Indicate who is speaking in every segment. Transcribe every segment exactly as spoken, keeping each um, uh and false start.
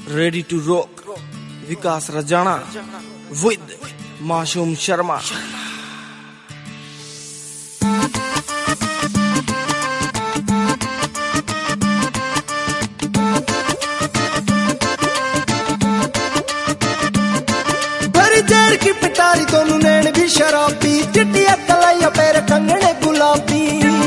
Speaker 1: Ready to rock Vikas Rajana with Masoom Sharma.
Speaker 2: जर की पिटारी दोनों नैन भी शराबी, चिट्टी अकलाइया पैर कंगने गुलाबी।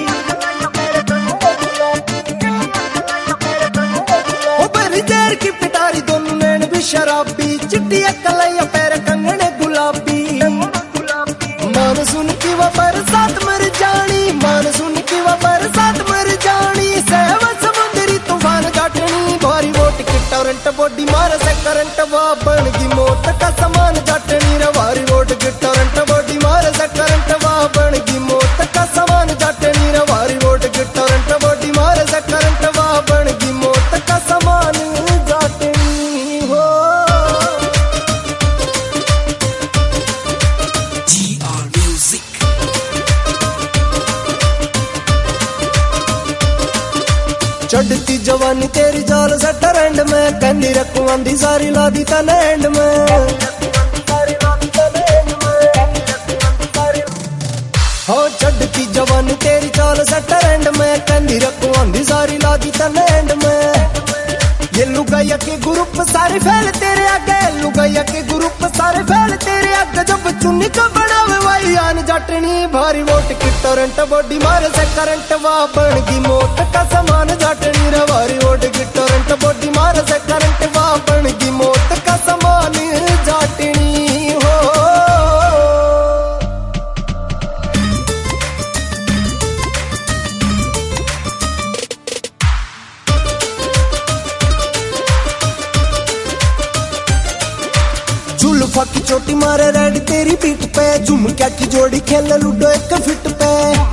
Speaker 2: ओ बरी जर की पिटारी दोनों नैन भी शराबी, चिट्टी अकलाइया पैर कंगने गुलाबी। मान सुन की वो बरसात मर जानी, मान सुन की वो बरसात मर जानी। सहव समुद्री तूफान जाटनी, भारी वोट की टोरंट बॉडी मार से करंट वा बन की मौत का समान जाटनी रे। भारी वोट की टोरंट बॉडी मार से करंट वा बन की मौत का समान जाटनी रे। भारी वोट की टोरंट बॉडी मार से करंट वा बन की मौत का समान जाटनी हो। जी आर म्यूजिक चढ़ती जवानी तेरी जाल से ट्रेंड में, कहनी रखू आंधी सारी लादी तने एंड में। हो चढ़ती जवानी तेरी चाल से ट्रेंड में, कहनी रखू आंधी सारी लादी तने एंड में। ये लुगाइया के ग्रुप सारे फैल तेरे आगे, लुगाइया के ग्रुप सारे फैल तेरे आगे। जब चुन्नी को बनावे वाई आन जाटनी, भारी वोट की टोरंट बॉडी मारे से करंट वा बन की मौत का समान जाटनी रे। भारी वोट की टोरंट बॉडी मारे से करंट वा बन की मौत का समान जाटनी हो। जुल्फा की चोटी मारे रेड तेरी पीठ पे, झुमका की जोड़ी खेल लूडो एक फिट पे।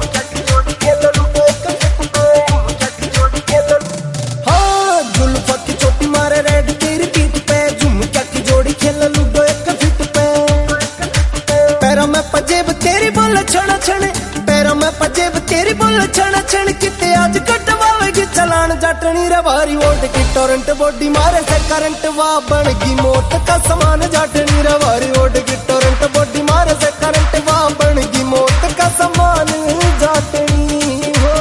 Speaker 2: हाँ जुल्फा की चोटी मारे रेड तेरी पीठ पे, झुमका की जोड़ी खेल लूडो एक फिट पे। पैरों में पजेब तेरी बोल छण छण, पैरों में पजेब तेरी बोल छण छण। किते आज कटवावेगी चलान जाटनी रे। भारी वोट की टोरंट बॉडी मारे से करंट वा बन की मौत का समान जाटनी रे। भारी वोट की टोरंट बॉडी मारे से करंट वा बन की मौत का समान जाटनी हो।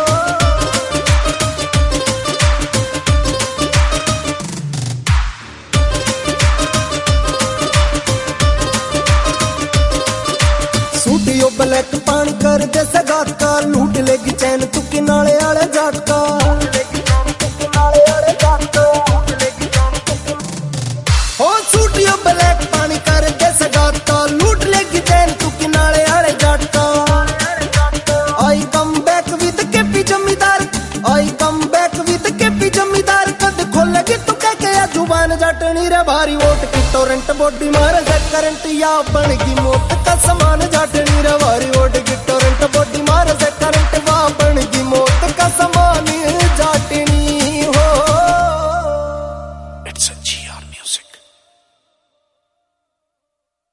Speaker 2: सूटियो ब्लैक पानी कर दे सगात का, लूट लेगी चैन तू किनारे आले जाट का। हो सूटियो ब्लैक पानी कर दे सगात का, लूट लेगी चैन तू किनारे आले जाट का। I come back with KP Zamindar, I come back with KP Zamindar. कद खोलेगी तू कह के या जुबान जाटनी रे। भारी वोट की टोरंट बॉडी मारे से करंट या बन की मौत का समान जाटनी रे। भारी वोट की टोरंट बॉडी मारे से करंट वा बन